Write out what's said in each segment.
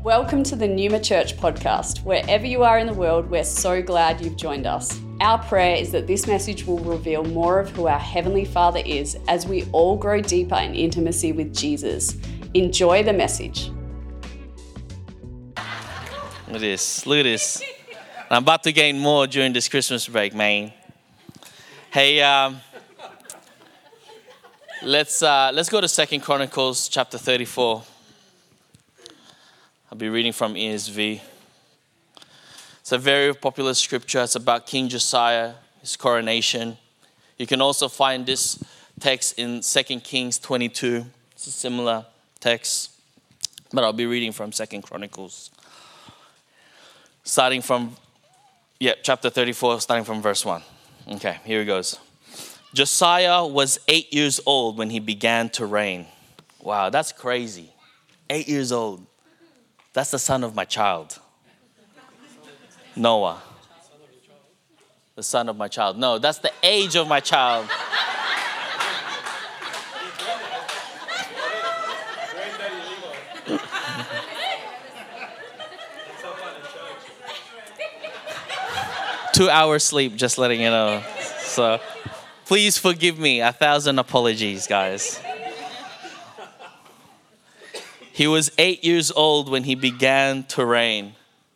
Welcome to the Numa Church podcast. Wherever you are in the world, we're so glad you've joined us. Our prayer is that this message will reveal more of who our Heavenly Father is as we all grow deeper in intimacy with Jesus. Enjoy the message. Look at this. I'm about to gain more during this Christmas break, man. Hey, let's go to 2 Chronicles chapter 34. I'll be reading from ESV. It's a very popular scripture. It's about King Josiah, his coronation. You can also find this text in 2 Kings 22. It's a similar text, but I'll be reading from 2 Chronicles. Chapter 34, starting from verse 1. Okay, here it goes. Josiah was 8 years old when he began to reign. Wow, that's crazy. 8 years old. That's the son of my child. Noah. The son of my child. No, that's the age of my child. Two hours sleep, just letting you know. So please forgive me. 1,000 apologies, guys. He was 8 years old when he began to reign.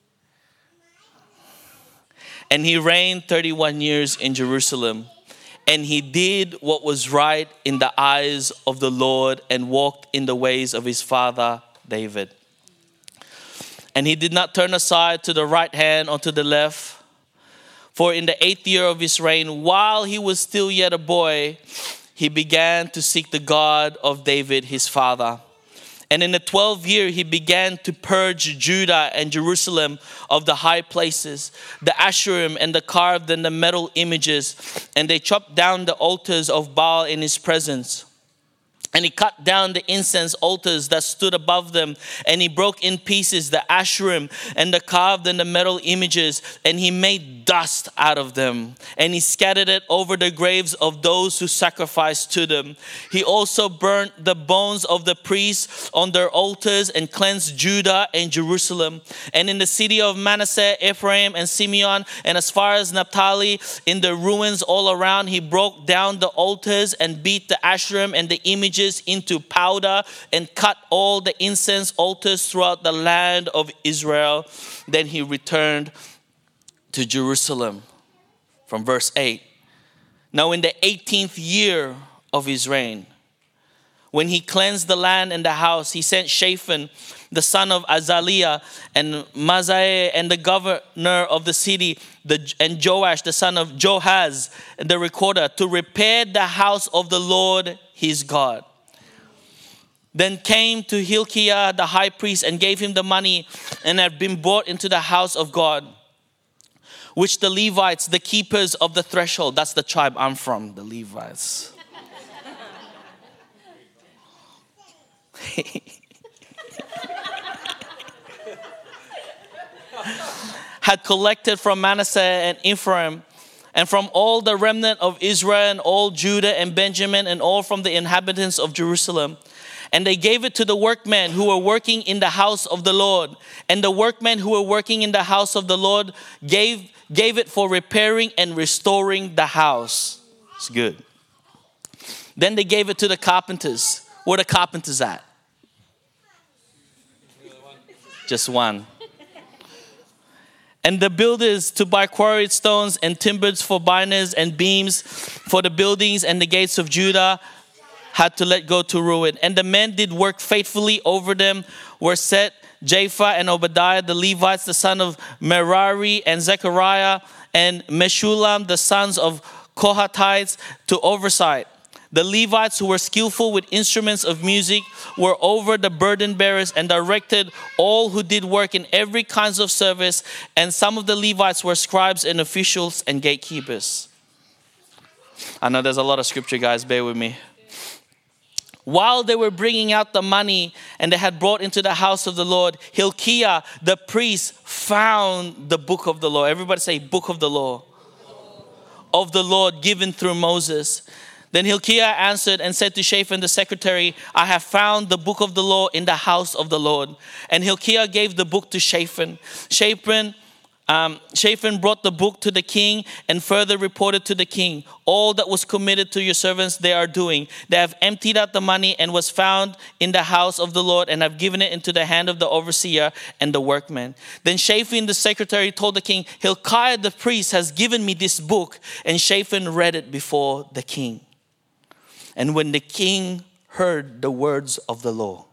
And he reigned 31 years in Jerusalem. And he did what was right in the eyes of the Lord and walked in the ways of his father David. And he did not turn aside to the right hand or to the left. For in the 8th year of his reign, while he was still yet a boy, he began to seek the God of David his father. And in the 12th year, he began to purge Judah and Jerusalem of the high places, the Asherim and the carved and the metal images. And they chopped down the altars of Baal in his presence. And he cut down the incense altars that stood above them. And he broke in pieces the Asherim and the carved and the metal images. And he made dust out of them. And he scattered it over the graves of those who sacrificed to them. He also burnt the bones of the priests on their altars and cleansed Judah and Jerusalem. And in the city of Manasseh, Ephraim and Simeon, and as far as Naphtali, in the ruins all around, he broke down the altars and beat the Asherim and the images into powder and cut all the incense altars throughout the land of Israel. Then he returned to Jerusalem. From verse 8. Now in the 18th year of his reign, when he cleansed the land and the house, he sent Shaphan, the son of Azaliah, and Maaseiah, and the governor of the city, and Joash, the son of Joahaz, the recorder, to repair the house of the Lord his God. Then came to Hilkiah the high priest and gave him the money and had been brought into the house of God, which the Levites, the keepers of the threshold, that's the tribe I'm from, the Levites. had collected from Manasseh and Ephraim, and from all the remnant of Israel and all Judah and Benjamin and all from the inhabitants of Jerusalem. And they gave it to the workmen who were working in the house of the Lord. And the workmen who were working in the house of the Lord gave it for repairing and restoring the house. It's good. Then they gave it to the carpenters. Where are the carpenters at? Just one. And the builders to buy quarried stones and timbers for binders and beams for the buildings and the gates of Judah had to let go to ruin. And the men did work faithfully over them were set Japha and Obadiah, the Levites, the son of Merari, and Zechariah and Meshullam, the sons of Kohathites, to oversight. The Levites who were skillful with instruments of music were over the burden bearers and directed all who did work in every kinds of service. And some of the Levites were scribes and officials and gatekeepers. I know there's a lot of scripture, guys. Bear with me. While they were bringing out the money and they had brought into the house of the Lord, Hilkiah, the priest, found the book of the law. Everybody say, book of the law. Of the Lord given through Moses. Then Hilkiah answered and said to Shaphan the secretary, I have found the book of the law in the house of the Lord. And Hilkiah gave the book to Shaphan. Shaphan brought the book to the king and further reported to the king, all that was committed to your servants they are doing. They have emptied out the money and was found in the house of the Lord and have given it into the hand of the overseer and the workmen. Then Shaphan the secretary told the king, Hilkiah the priest has given me this book. And Shaphan read it before the king. And when the king heard the words of the law,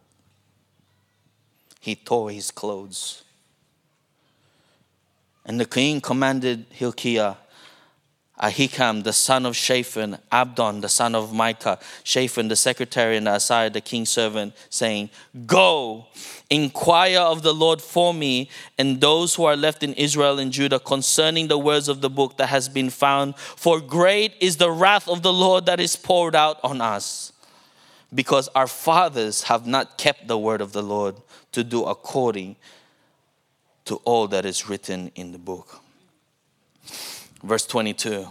he tore his clothes. And the king commanded Hilkiah, Ahikam, the son of Shaphan, Abdon, the son of Micah, Shaphan, the secretary, and Asaiah, the king's servant, saying, Go, inquire of the Lord for me and those who are left in Israel and Judah concerning the words of the book that has been found. For great is the wrath of the Lord that is poured out on us, because our fathers have not kept the word of the Lord to do according to all that is written in the book. Verse 22.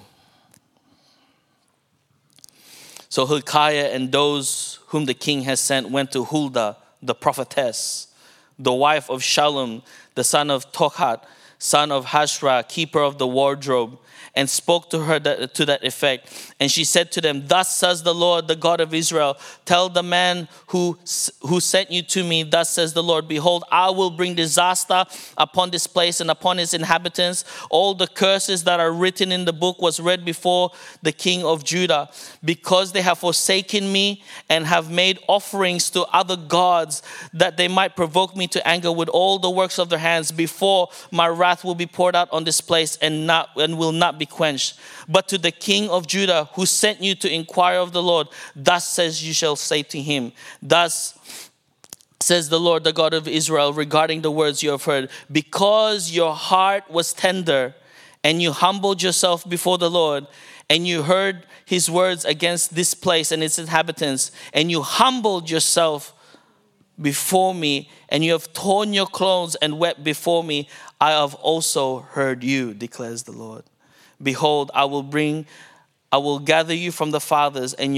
So Hilkiah and those whom the king has sent went to Huldah, the prophetess, the wife of Shallum, the son of Tohat, son of Hashra, keeper of the wardrobe, and spoke to her to that effect. And she said to them, Thus says the Lord, the God of Israel, tell the man who sent you to me, thus says the Lord, behold, I will bring disaster upon this place and upon its inhabitants. All the curses that are written in the book was read before the king of Judah, because they have forsaken me and have made offerings to other gods, that they might provoke me to anger with all the works of their hands. Before my wrath will be poured out on this place and will not be quenched. But to the king of Judah who sent you to inquire of the Lord, thus says you shall say to him, Thus says the Lord, the God of Israel, regarding the words you have heard, because your heart was tender and you humbled yourself before the Lord, and you heard his words against this place and its inhabitants, and you humbled yourself before me, and you have torn your clothes and wept before me, I have also heard you, declares the Lord. Behold, I will gather you from the fathers, and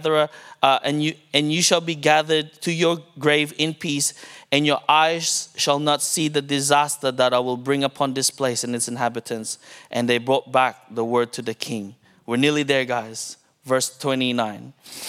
you shall be gathered to your grave in peace, and your eyes shall not see the disaster that I will bring upon this place and its inhabitants. And they brought back the word to the king. We're nearly there, guys. Verse 29.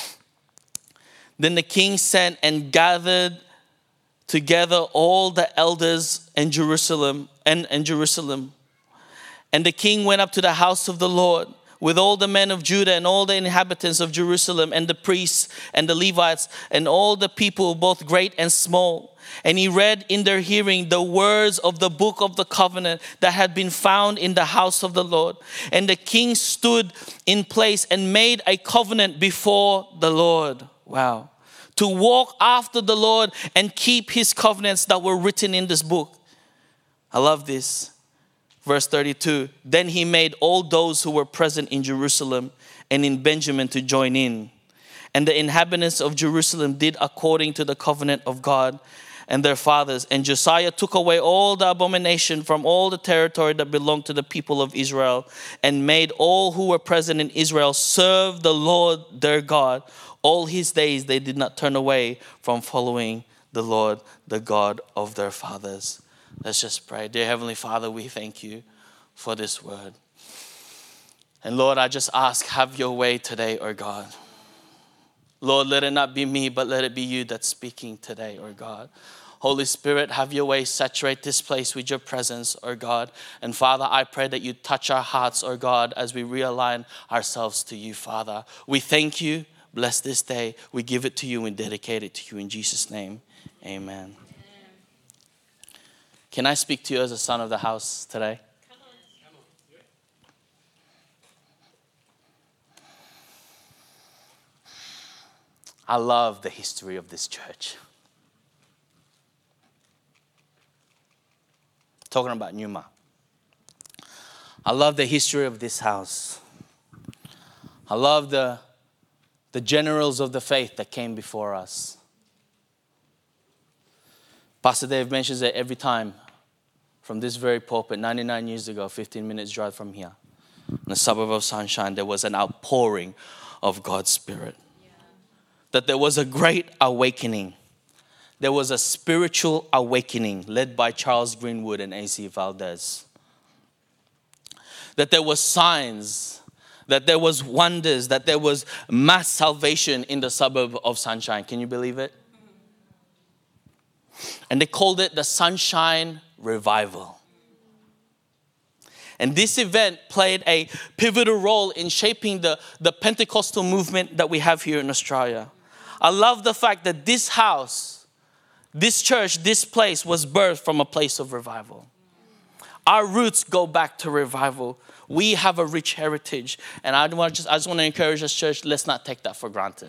Then the king sent and gathered together all the elders in Jerusalem and Jerusalem. And the king went up to the house of the Lord with all the men of Judah and all the inhabitants of Jerusalem and the priests and the Levites and all the people, both great and small. And he read in their hearing the words of the book of the covenant that had been found in the house of the Lord. And the king stood in place and made a covenant before the Lord. Wow. To walk after the Lord and keep his covenants that were written in this book. I love this. Verse 32, then he made all those who were present in Jerusalem and in Benjamin to join in. And the inhabitants of Jerusalem did according to the covenant of God and their fathers. And Josiah took away all the abomination from all the territory that belonged to the people of Israel, and made all who were present in Israel serve the Lord their God. All his days they did not turn away from following the Lord, the God of their fathers. Let's just pray. Dear Heavenly Father, we thank you for this word. And Lord, I just ask, have your way today, oh God. Lord, let it not be me, but let it be you that's speaking today, oh God. Holy Spirit, have your way. Saturate this place with your presence, oh God. And Father, I pray that you touch our hearts, oh God, as we realign ourselves to you, Father. We thank you. Bless this day. We give it to you and dedicate it to you in Jesus' name. Amen. Can I speak to you as a son of the house today? Come on. I love the history of this church. Talking about Numa. I love the history of this house. I love the generals of the faith that came before us. Pastor Dave mentions it every time. From this very pulpit, 99 years ago, 15 minutes drive from here, in the suburb of Sunshine, there was an outpouring of God's Spirit. That there was a great awakening. There was a spiritual awakening led by Charles Greenwood and A.C. Valdez. That there was signs, that there was wonders, that there was mass salvation in the suburb of Sunshine. Can you believe it? And they called it the Sunshine Revival. And this event played a pivotal role in shaping the Pentecostal movement that we have here in Australia. I love the fact that this house, this church, this place was birthed from a place of revival. Our roots go back to revival. We have a rich heritage. And I just want to encourage us, church, let's not take that for granted.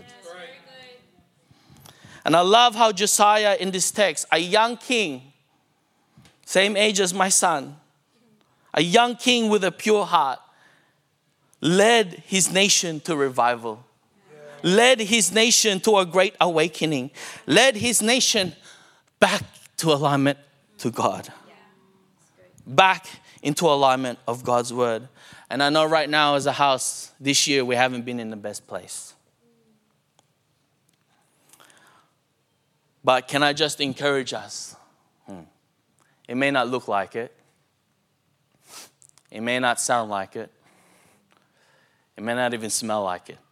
And I love how Josiah in this text, a young king, same age as my son, a young king with a pure heart, led his nation to revival, led his nation to a great awakening, led his nation back to alignment to God, back into alignment of God's word. And I know right now as a house, this year we haven't been in the best place. But can I just encourage us? It may not look like it. It may not sound like it. It may not even smell like it.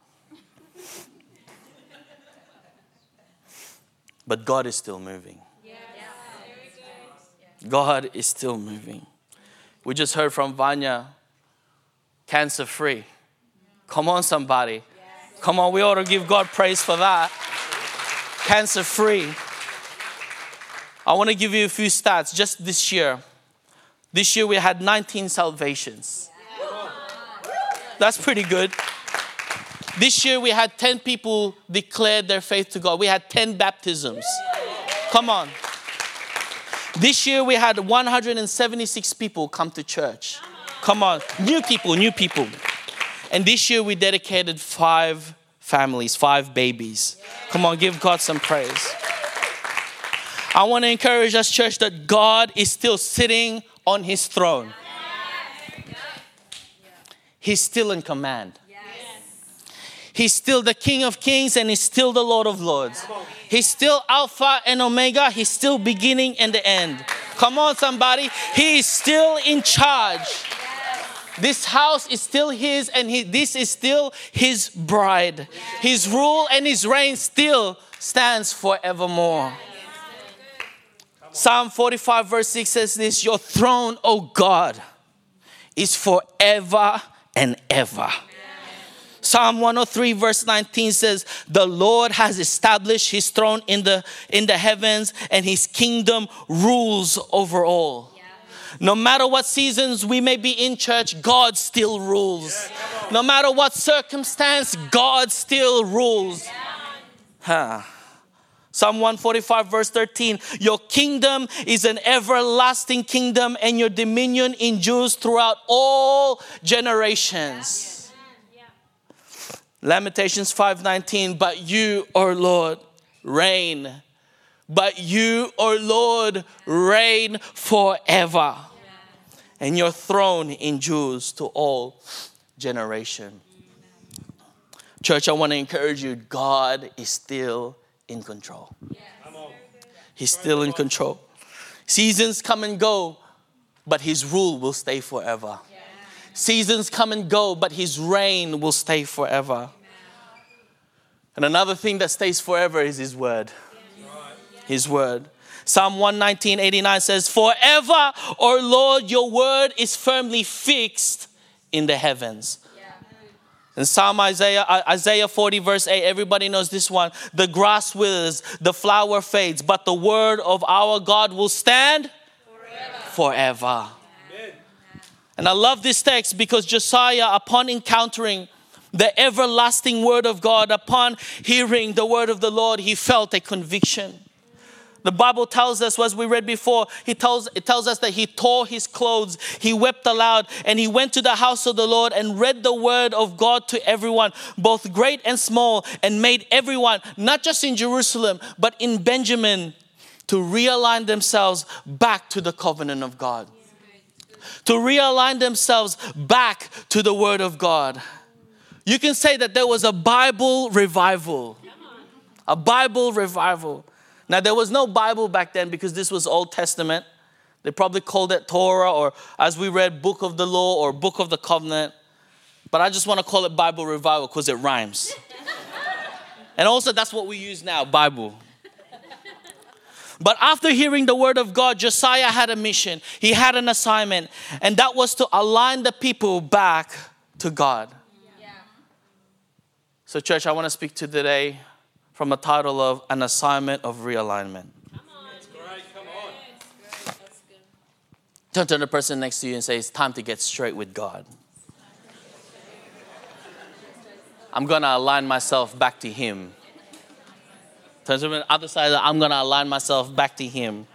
But God is still moving. God is still moving. We just heard from Vanya, cancer-free. Come on, somebody. Come on, we ought to give God praise for that. Cancer-free. I want to give you a few stats just this year. This year we had 19 salvations. That's pretty good. This year we had 10 people declared their faith to God. We had 10 baptisms. Come on. This year we had 176 people come to church. Come on. New people. And this year we dedicated 5 families, 5 babies. Come on, give God some praise. I want to encourage us, church, that God is still sitting on his throne. He's still in command. He's still the King of Kings and he's still the Lord of Lords. He's still Alpha and Omega. He's still beginning and the end. Come on, somebody. He is still in charge. This house is still his and this is still his bride. His rule and his reign still stands forevermore. Psalm 45 verse 6 says this, your throne, O God, is forever and ever. Psalm 103 verse 19 says, the Lord has established his throne in the heavens and his kingdom rules over all. No matter what seasons we may be in church, God still rules. No matter what circumstance, God still rules. Psalm 145 verse 13, your kingdom is an everlasting kingdom and your dominion endures throughout all generations. Lamentations 5:19, but you, O Lord, reign. But you, O Lord, reign forever. And your throne endures to all generation. Church, I want to encourage you, God is still in control. He's still in control. Seasons come and go, but his rule will stay forever. Seasons come and go, but his reign will stay forever. And another thing that stays forever is his word. His word. Psalm 119:89 says, forever, O Lord, your word is firmly fixed in the heavens. And Psalm Isaiah 40 verse 8, everybody knows this one. The grass withers, the flower fades, but the word of our God will stand forever. And I love this text because Josiah, upon encountering the everlasting word of God, upon hearing the word of the Lord, he felt a conviction. The Bible tells us, as we read before, it tells us that he tore his clothes, he wept aloud, and he went to the house of the Lord and read the word of God to everyone, both great and small, and made everyone, not just in Jerusalem, but in Benjamin, to realign themselves back to the covenant of God. To realign themselves back to the word of God. You can say that there was a Bible revival. A Bible revival. Now, there was no Bible back then because this was Old Testament. They probably called it Torah, or as we read, Book of the Law or Book of the Covenant. But I just want to call it Bible revival because it rhymes. And also, that's what we use now, Bible. But after hearing the word of God, Josiah had a mission. He had an assignment. And that was to align the people back to God. Yeah. So church, I want to speak to today from a title of An Assignment of Realignment. Come on. That's great. Come on. That's good. Turn to the person next to you and say, it's time to get straight with God. I'm going to align myself back to Him. Turn to the other side, I'm going to align myself back to Him.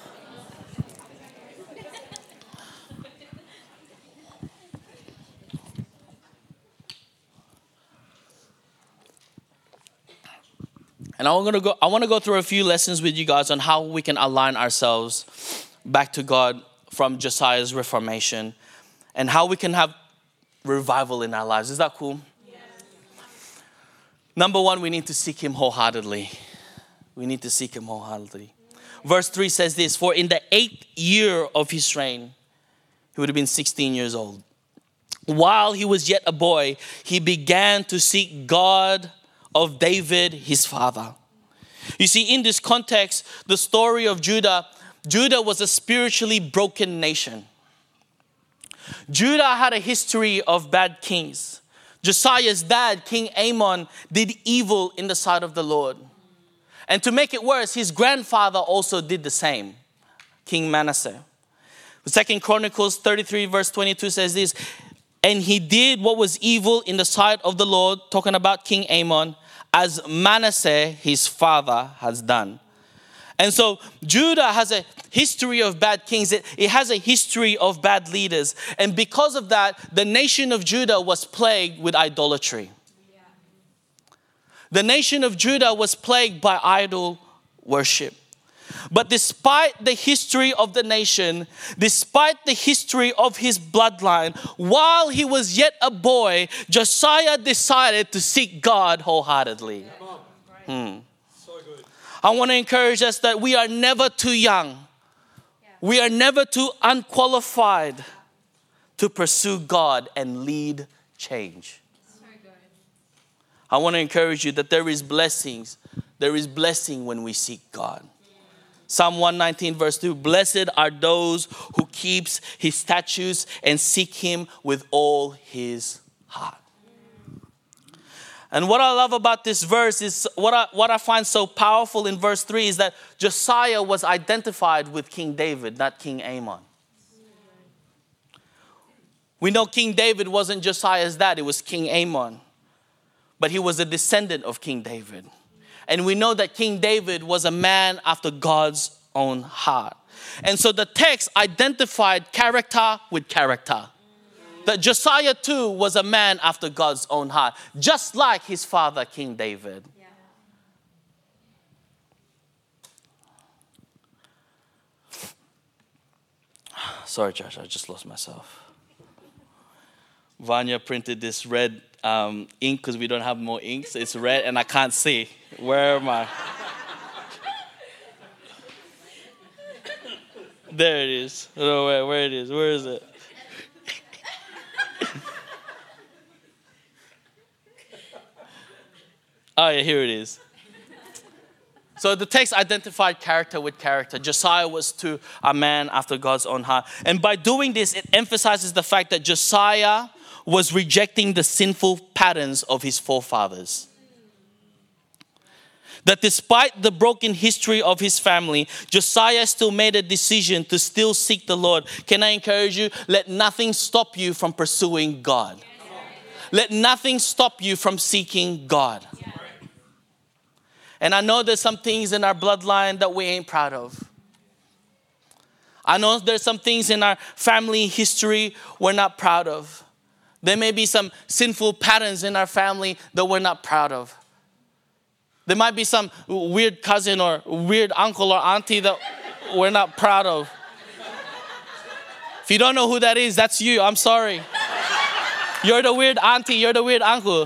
And I want to go through a few lessons with you guys on how we can align ourselves back to God from Josiah's reformation and how we can have revival in our lives. Is that cool? Yes. Number one, we need to seek Him wholeheartedly. We need to seek Him wholeheartedly. Verse 3 says this, for in the 8th year of his reign, he would have been 16 years old. While he was yet a boy, he began to seek God of David, his father. You see, in this context, the story of Judah was a spiritually broken nation. Judah had a history of bad kings. Josiah's dad, King Amon, did evil in the sight of the Lord. And to make it worse, his grandfather also did the same, King Manasseh. 2 Chronicles 33 verse 22 says this, and he did what was evil in the sight of the Lord, talking about King Amon, as Manasseh, his father, has done. And so Judah has a history of bad kings. It has a history of bad leaders. And because of that, the nation of Judah was plagued with idolatry. Yeah. The nation of Judah was plagued by idol worship. But despite the history of the nation, despite the history of his bloodline, while he was yet a boy, Josiah decided to seek God wholeheartedly. So good. I want to encourage us that we are never too young. We are never too unqualified to pursue God and lead change. So good. I want to encourage you that there is blessings. There is blessing when we seek God. Psalm 119 verse 2, blessed are those who keeps His statutes and seek Him with all his heart. And what I love about this verse is, what I find so powerful in verse 3 is that Josiah was identified with King David, not King Amon. We know King David wasn't Josiah's dad, it was King Amon. But he was a descendant of King David. And we know that King David was a man after God's own heart. And so the text identified character with character. That Josiah too was a man after God's own heart, just like his father, King David. Yeah. Sorry, Josh, I just lost myself. Vanya printed this red ink because we don't have more inks. It's red and I can't see. Where am I? There it is. I don't know where it is. Where is it? Oh yeah, here it is. So the text identified character with character. Josiah was to a man after God's own heart. And by doing this, it emphasizes the fact that Josiah was rejecting the sinful patterns of his forefathers. That despite the broken history of his family, Josiah still made a decision to still seek the Lord. Can I encourage you? Let nothing stop you from pursuing God. Let nothing stop you from seeking God. And I know there's some things in our bloodline that we ain't proud of. I know there's some things in our family history we're not proud of. There may be some sinful patterns in our family that we're not proud of. There might be some weird cousin or weird uncle or auntie that we're not proud of. If you don't know who that is, that's you. I'm sorry. You're the weird auntie. You're the weird uncle.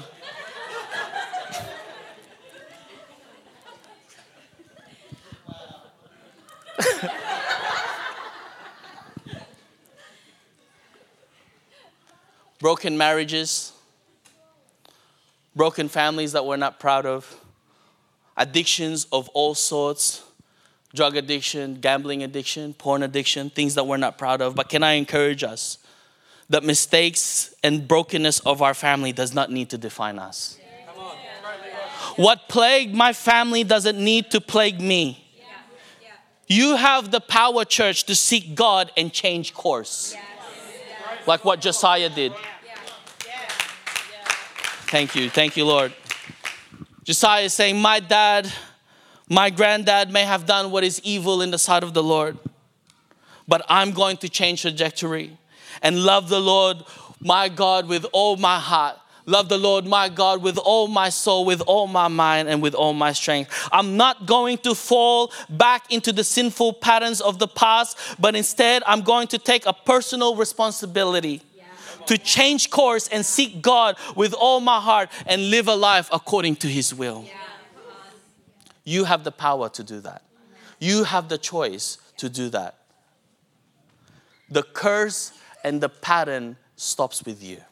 Broken marriages, broken families that we're not proud of, addictions of all sorts, drug addiction, gambling addiction, porn addiction, things that we're not proud of. But can I encourage us that mistakes and brokenness of our family does not need to define us? What plagued my family doesn't need to plague me. You have the power, church, to seek God and change course. Like what Josiah did. Thank you, Lord. Josiah is saying, my dad, my granddad may have done what is evil in the sight of the Lord, but I'm going to change trajectory and love the Lord, my God, with all my heart. Love the Lord, my God, with all my soul, with all my mind, and with all my strength. I'm not going to fall back into the sinful patterns of the past, but instead I'm going to take a personal responsibility to change course and seek God with all my heart and live a life according to His will. You have the power to do that. You have the choice to do that. The curse and the pattern stops with you.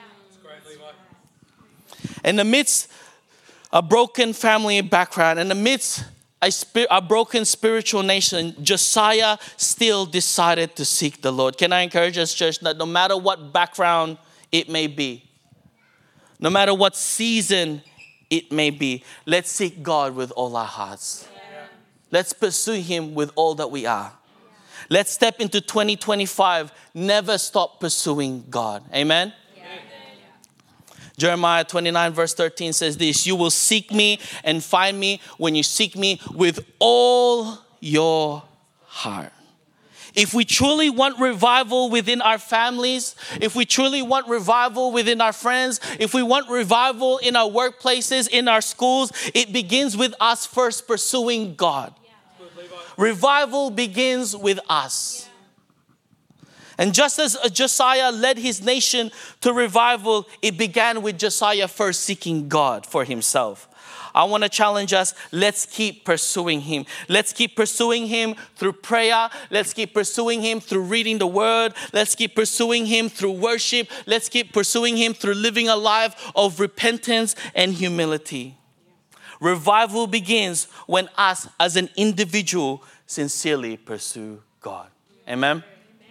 In the midst of a broken family background, in the midst a broken spiritual nation, Josiah still decided to seek the Lord. Can I encourage us, church, that no matter what background it may be, no matter what season it may be, let's seek God with all our hearts. Let's pursue Him with all that we are. Let's step into 2025. Never stop pursuing God. Amen? Jeremiah 29 verse 13 says this, you will seek me and find me when you seek me with all your heart. If we truly want revival within our families, if we truly want revival within our friends, if we want revival in our workplaces, in our schools, it begins with us first pursuing God. Revival begins with us. And just as Josiah led his nation to revival, it began with Josiah first seeking God for himself. I want to challenge us, let's keep pursuing Him. Let's keep pursuing Him through prayer. Let's keep pursuing Him through reading the Word. Let's keep pursuing Him through worship. Let's keep pursuing Him through living a life of repentance and humility. Revival begins when us as an individual sincerely pursue God. Amen?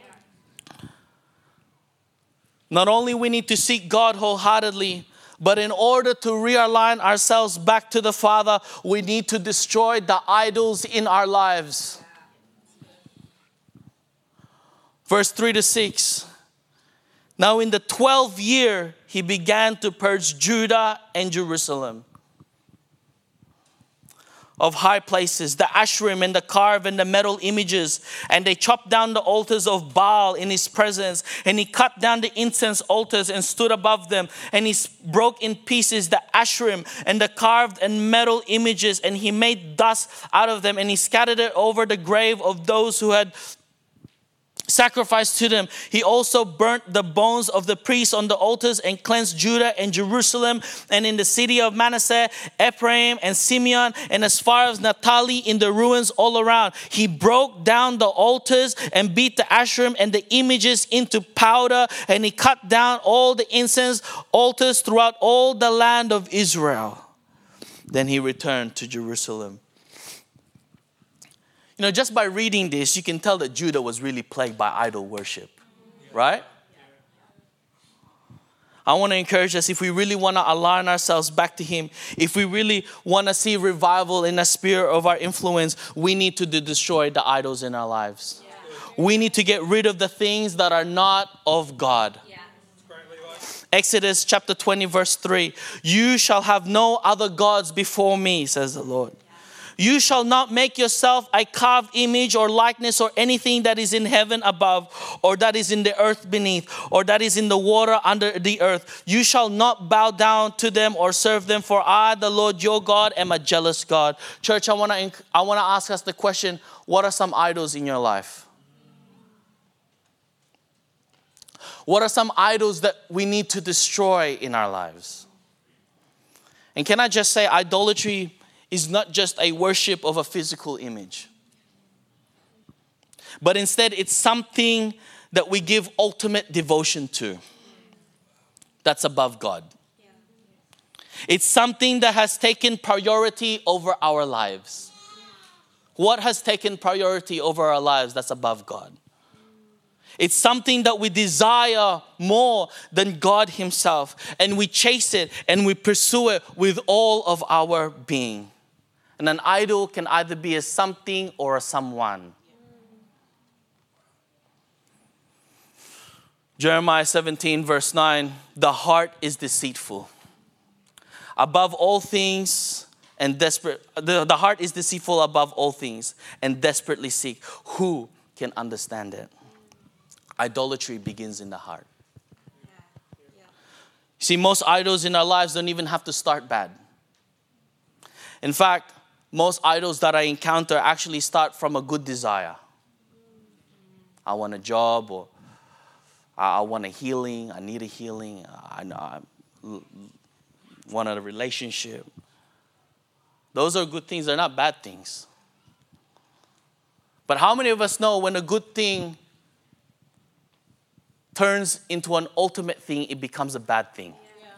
Not only we need to seek God wholeheartedly, but in order to realign ourselves back to the Father, we need to destroy the idols in our lives. Verse 3-6. Now in the 12th year, He began to purge Judah and Jerusalem of high places, the Asherim and the carved and the metal images. And they chopped down the altars of Baal in His presence. And He cut down the incense altars and stood above them. And He broke in pieces the Asherim and the carved and metal images. And He made dust out of them. And He scattered it over the grave of those who had sacrificed to them. He also burnt the bones of the priests on the altars and cleansed Judah and Jerusalem and in the city of Manasseh, Ephraim and Simeon and as far as Naphtali in the ruins all around. He broke down the altars and beat the Asherim and the images into powder, and He cut down all the incense altars throughout all the land of Israel. Then He returned to Jerusalem. You know, just by reading this, you can tell that Judah was really plagued by idol worship, right? I want to encourage us, if we really want to align ourselves back to Him, if we really want to see revival in the sphere of our influence, we need to destroy the idols in our lives. We need to get rid of the things that are not of God. Exodus chapter 20 verse 3. You shall have no other gods before me, says the Lord. You shall not make yourself a carved image or likeness or anything that is in heaven above, or that is in the earth beneath, or that is in the water under the earth. You shall not bow down to them or serve them, for I, the Lord your God, am a jealous God. Church, I want to ask us the question, what are some idols in your life? What are some idols that we need to destroy in our lives? And can I just say, idolatry is not just a worship of a physical image, but instead it's something that we give ultimate devotion to that's above God. It's something that has taken priority over our lives. What has taken priority over our lives that's above God? It's something that we desire more than God Himself. And we chase it and we pursue it with all of our being. And an idol can either be a something or a someone. Jeremiah 17 verse 9, the heart is deceitful above all things and desperate. The heart is deceitful above all things and desperately seek. Who can understand it? Idolatry begins in the heart. See, most idols in our lives don't even have to start bad. In fact, most idols that I encounter actually start from a good desire. I want a job, or I want a healing. I need a healing. I want a relationship. Those are good things. They're not bad things. But how many of us know when a good thing turns into an ultimate thing, it becomes a bad thing?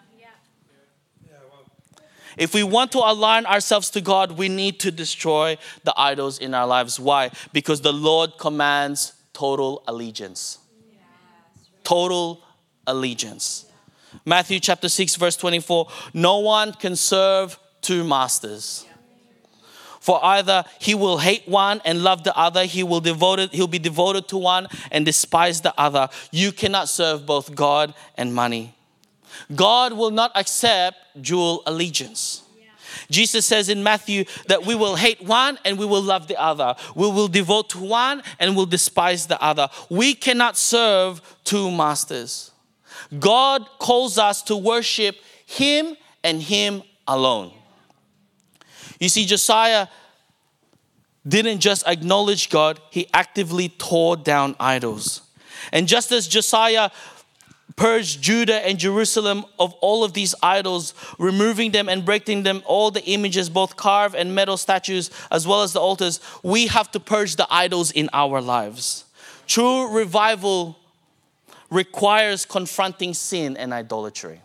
If we want to align ourselves to God, we need to destroy the idols in our lives. Why? Because the Lord commands total allegiance. Total allegiance. Matthew chapter 6 verse 24. No one can serve two masters. For either he will hate one and love the other, he'll be devoted to one and despise the other. You cannot serve both God and money. God will not accept dual allegiance. Jesus says in Matthew that we will hate one and we will love the other. We will devote to one and will despise the other. We cannot serve two masters. God calls us to worship Him and Him alone. You see, Josiah didn't just acknowledge God, he actively tore down idols. And just as Josiah purged Judah and Jerusalem of all of these idols, removing them and breaking them, all the images, both carved and metal statues, as well as the altars, we have to purge the idols in our lives. True revival requires confronting sin and idolatry.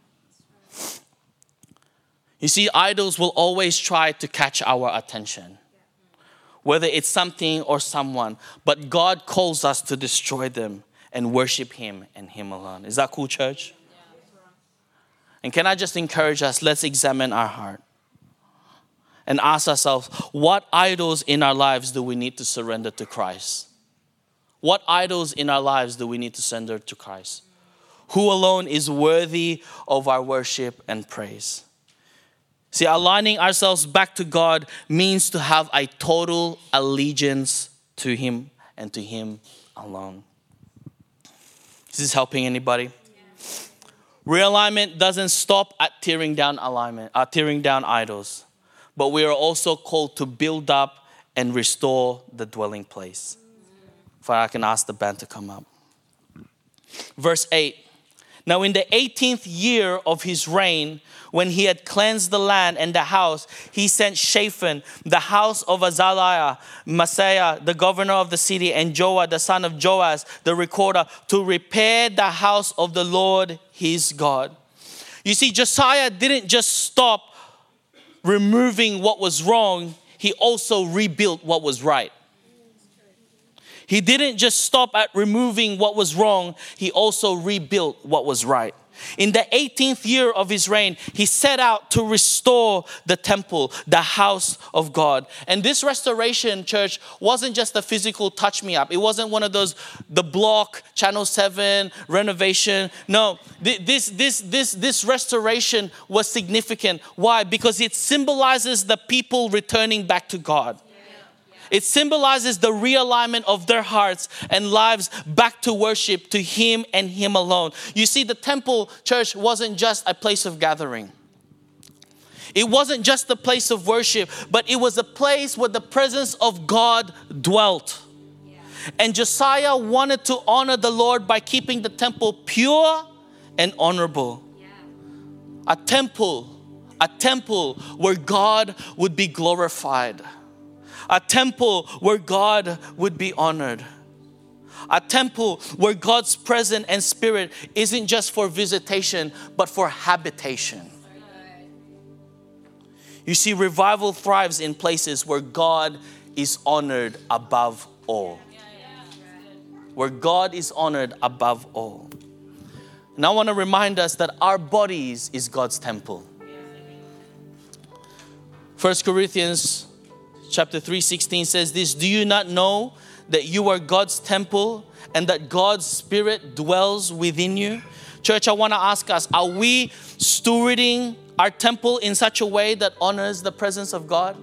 You see, idols will always try to catch our attention, whether it's something or someone, but God calls us to destroy them and worship Him and Him alone. Is that cool, church? And can I just encourage us, let's examine our heart and ask ourselves, what idols in our lives do we need to surrender to Christ? What idols in our lives do we need to surrender to Christ? Who alone is worthy of our worship and praise? See, aligning ourselves back to God means to have a total allegiance to Him and to Him alone. Is this helping anybody? Realignment doesn't stop at tearing down idols, but we are also called to build up and restore the dwelling place. If I can ask the band to come up. Verse 8. Now in the 18th year of his reign, when he had cleansed the land and the house, he sent Shaphan, the house of Azaliah, Maaseiah, the governor of the city, and Joah, the son of Joaz, the recorder, to repair the house of the Lord his God. You see, Josiah didn't just stop removing what was wrong, he also rebuilt what was right. He didn't just stop at removing what was wrong, he also rebuilt what was right. In the 18th year of his reign, he set out to restore the temple, the house of God. And this restoration, church, wasn't just a physical touch me up. It wasn't one of those, the block, Channel 7, renovation. No, this restoration was significant. Why? Because it symbolizes the people returning back to God. It symbolizes the realignment of their hearts and lives back to worship to Him and Him alone. You see, the temple, church, wasn't just a place of gathering. It wasn't just a place of worship, but it was a place where the presence of God dwelt. And Josiah wanted to honor the Lord by keeping the temple pure and honorable. A temple where God would be glorified. A temple where God would be honored. A temple where God's presence and spirit isn't just for visitation, but for habitation. You see, revival thrives in places where God is honored above all. Where God is honored above all. And I want to remind us that our bodies is God's temple. 1 Corinthians chapter 3:16 says this, do you not know that you are God's temple and that God's Spirit dwells within you? Church, I want to ask us, are we stewarding our temple in such a way that honors the presence of God?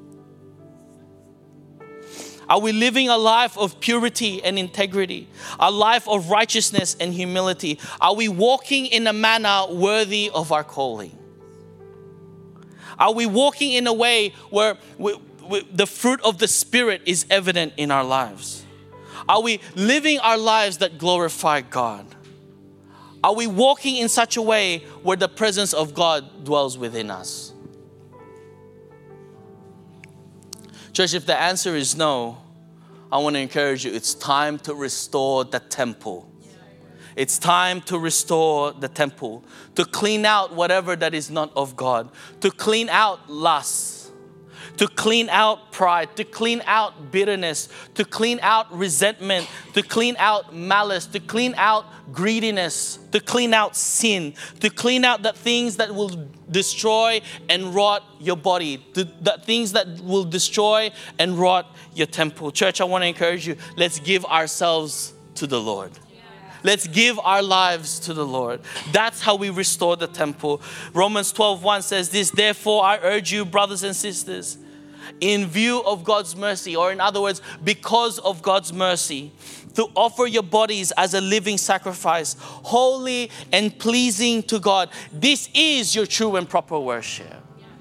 Are we living a life of purity and integrity? A life of righteousness and humility? Are we walking in a manner worthy of our calling? Are we walking in a way where the fruit of the Spirit is evident in our lives? Are we living our lives that glorify God? Are we walking in such a way where the presence of God dwells within us? Church, if the answer is no, I want to encourage you, it's time to restore the temple. It's time to restore the temple, to clean out whatever that is not of God, to clean out lust, to clean out pride, to clean out bitterness, to clean out resentment, to clean out malice, to clean out greediness, to clean out sin, to clean out the things that will destroy and rot your body, the things that will destroy and rot your temple. Church, I want to encourage you, let's give ourselves to the Lord. Let's give our lives to the Lord. That's how we restore the temple. Romans 12:1 says this, therefore I urge you, brothers and sisters, in view of God's mercy, or in other words, because of God's mercy, to offer your bodies as a living sacrifice, holy and pleasing to God. This is your true and proper worship.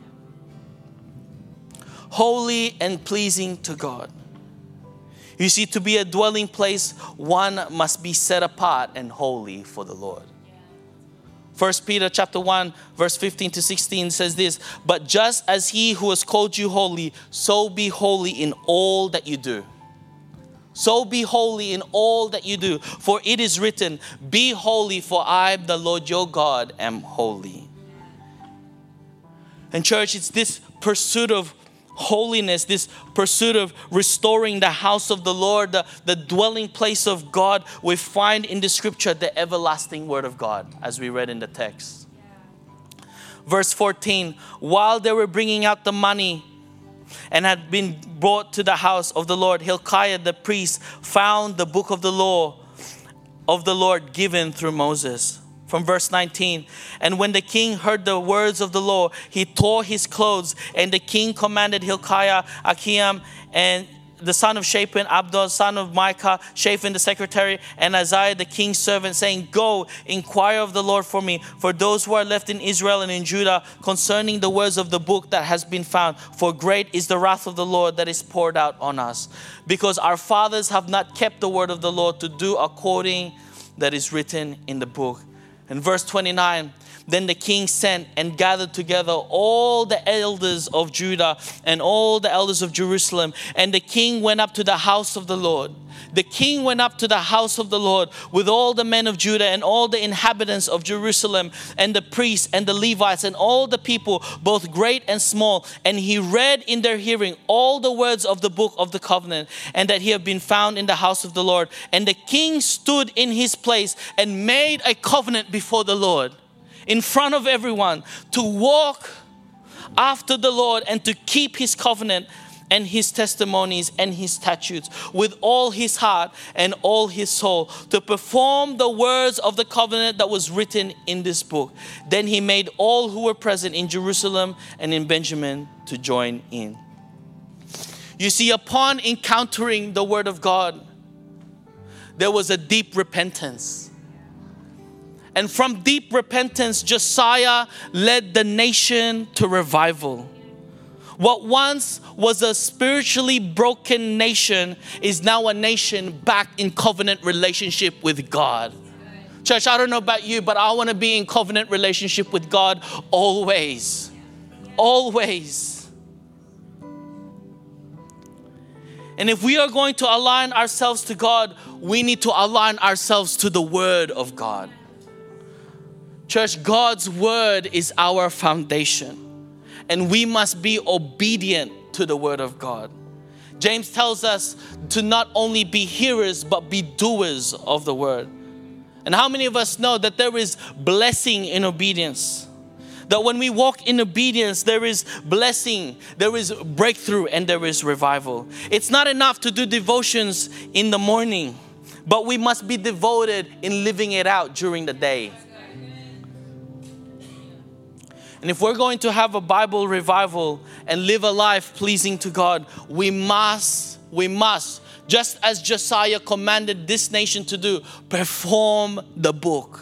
Holy and pleasing to God. You see, to be a dwelling place, one must be set apart and holy for the Lord. 1 Peter chapter 1, verse 15 to 16 says this, but just as He who has called you holy, so be holy in all that you do. So be holy in all that you do. For it is written, be holy, for I, the Lord your God, am holy. And church, it's this pursuit of holiness, this pursuit of restoring the house of the Lord, the dwelling place of God, we find in the scripture the everlasting word of God, as we read in the text. Verse 14, while they were bringing out the money and had been brought to the house of the Lord, Hilkiah the priest found the book of the law of the Lord given through Moses. From verse 19, and when the king heard the words of the law, he tore his clothes, and the king commanded Hilkiah, Achiam, and the son of Shaphan, Abdul, son of Micah, Shaphan the secretary, and Isaiah the king's servant, saying, go, inquire of the Lord for me, for those who are left in Israel and in Judah, concerning the words of the book that has been found. For great is the wrath of the Lord that is poured out on us, because our fathers have not kept the word of the Lord to do according that is written in the book. In verse 29, then the king sent and gathered together all the elders of Judah and all the elders of Jerusalem. And the king went up to the house of the Lord. The king went up to the house of the Lord with all the men of Judah and all the inhabitants of Jerusalem and the priests and the Levites and all the people, both great and small. And he read in their hearing all the words of the book of the covenant, and that he had been found in the house of the Lord. And the king stood in his place and made a covenant before the Lord in front of everyone to walk after the Lord and to keep his covenant and his testimonies and his statutes with all his heart and all his soul, to perform the words of the covenant that was written in this book. Then he made all who were present in Jerusalem and in Benjamin to join in. You see, upon encountering the word of God, there was a deep repentance. And from deep repentance, Josiah led the nation to revival. What once was a spiritually broken nation is now a nation back in covenant relationship with God. Church, I don't know about you, but I want to be in covenant relationship with God always. Always. And if we are going to align ourselves to God, we need to align ourselves to the Word of God. Church, God's Word is our foundation. And we must be obedient to the Word of God. James tells us to not only be hearers, but be doers of the Word. And how many of us know that there is blessing in obedience? That when we walk in obedience, there is blessing, there is breakthrough, and there is revival. It's not enough to do devotions in the morning, but we must be devoted in living it out during the day. And if we're going to have a Bible revival and live a life pleasing to God, we must, just as Josiah commanded this nation to do, perform the book.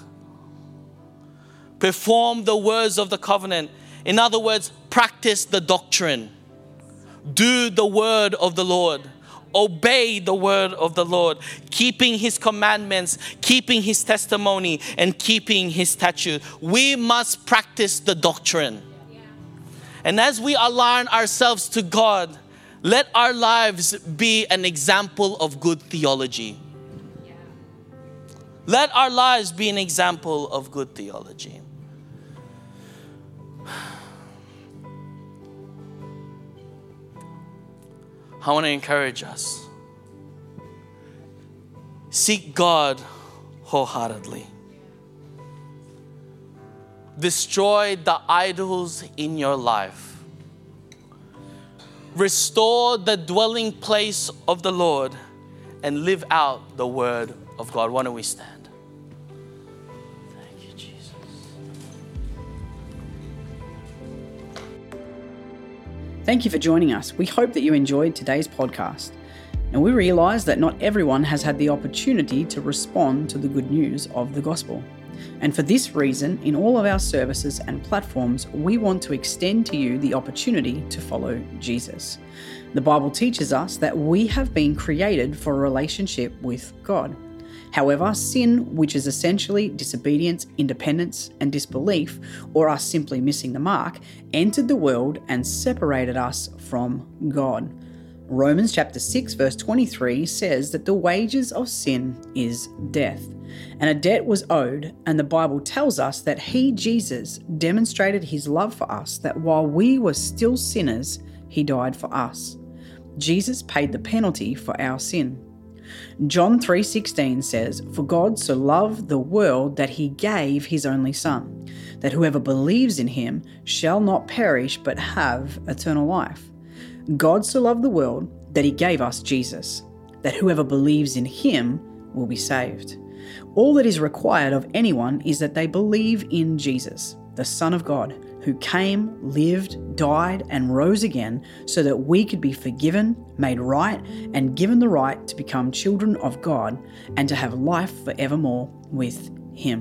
Perform the words of the covenant. In other words, practice the doctrine. Do the word of the Lord. Obey the word of the Lord, keeping His commandments, keeping His testimony, and keeping His statute. We must practice the doctrine. And as we align ourselves to God, let our lives be an example of good theology. Let our lives be an example of good theology. I want to encourage us. Seek God wholeheartedly. Destroy the idols in your life. Restore the dwelling place of the Lord and live out the word of God. Why don't we stand? Thank you, Jesus. Thank you for joining us. We hope that you enjoyed today's podcast. And we realize that not everyone has had the opportunity to respond to the good news of the gospel. And for this reason, in all of our services and platforms, we want to extend to you the opportunity to follow Jesus. The Bible teaches us that we have been created for a relationship with God. However, sin, which is essentially disobedience, independence, and disbelief, or us simply missing the mark, entered the world and separated us from God. Romans chapter 6 verse 23 says that the wages of sin is death. And a debt was owed, and the Bible tells us that He, Jesus, demonstrated His love for us, that while we were still sinners, He died for us. Jesus paid the penalty for our sin. John 3:16 says, "For God so loved the world that He gave His only Son, that whoever believes in Him shall not perish but have eternal life." God so loved the world that He gave us Jesus, that whoever believes in Him will be saved. All that is required of anyone is that they believe in Jesus, the Son of God, who came, lived, died, and rose again so that we could be forgiven, made right, and given the right to become children of God and to have life forevermore with Him.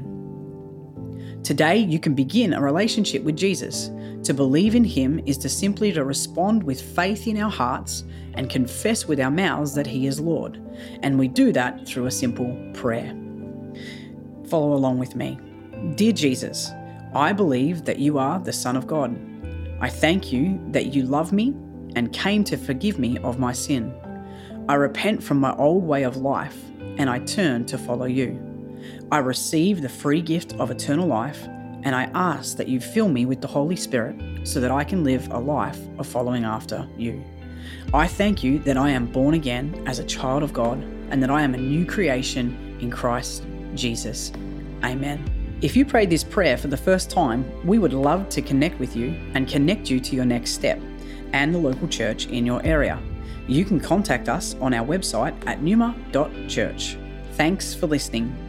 Today, you can begin a relationship with Jesus. To believe in Him is to simply respond with faith in our hearts and confess with our mouths that He is Lord. And we do that through a simple prayer. Follow along with me. Dear Jesus, I believe that You are the Son of God. I thank You that You love me and came to forgive me of my sin. I repent from my old way of life and I turn to follow You. I receive the free gift of eternal life, and I ask that You fill me with the Holy Spirit so that I can live a life of following after You. I thank You that I am born again as a child of God and that I am a new creation in Christ Jesus. Amen. If you prayed this prayer for the first time, we would love to connect with you and connect you to your next step and the local church in your area. You can contact us on our website at numa.church. Thanks for listening.